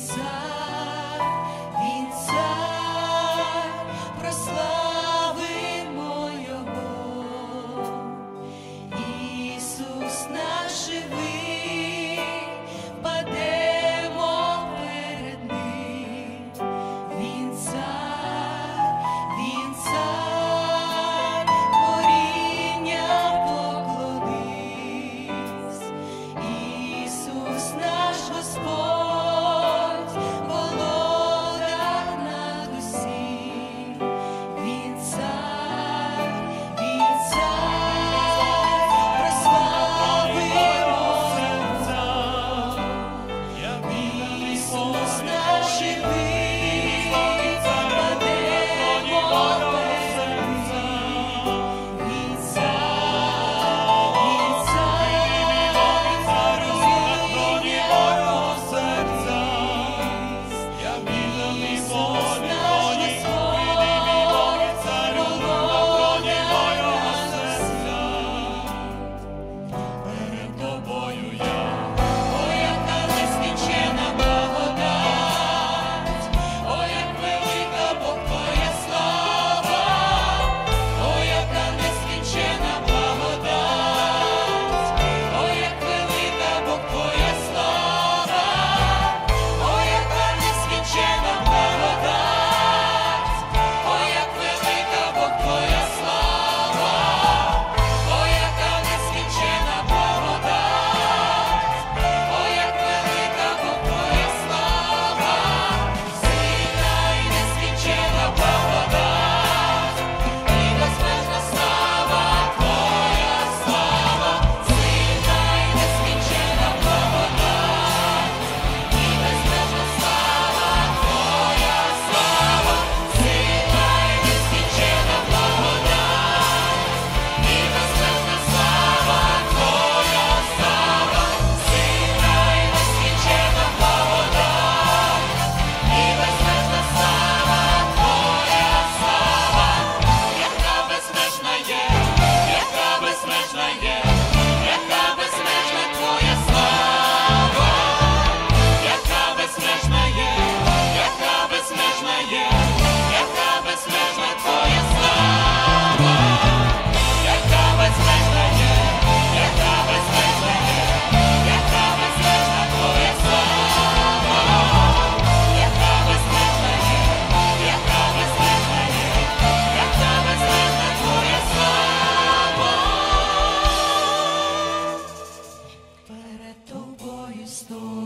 Він цар, прославимо Його. Ісус наш живий, падемо перед Ним. Він цар, коріння поклонись. Ісус наш Господь, володар над усім. Він цар, прославимо Його. Ісус наш живий, падемо перед Ним. Він цар, коріння поклонись. Ісус наш Господь, володар над усім. Перед тобою я, о, яка нескінчена благодать, о, як велика Бог твоя слава, о, яка нескінчена благодать, о, як велика Бог твоя слава, о, яка нескінчена благодать, о, як велика Бог твоя слава, о, яка нескінчена благодать, о, як велика Бог твоя слава, сильна і нескінчена благодать, і безмежна слава твоя слава, сильна і нескінчена благодать, і безмежна слава твоя слава, сильна і нескінчена благодать, і безмежна слава твоя слава, сильна і нескінчена благодать, і безмежна слава твоя слава, яка безмежна є, яка безмежна є, яка безмежна твоя слава, яка безмежна є, яка безмежна є, яка безмежна твоя слава, яка безмежна є, яка безмежна є, яка безмежна твоя слава, яка безмежна є, яка безмежна є, яка безмежна твоя слава. Перед тобою стою.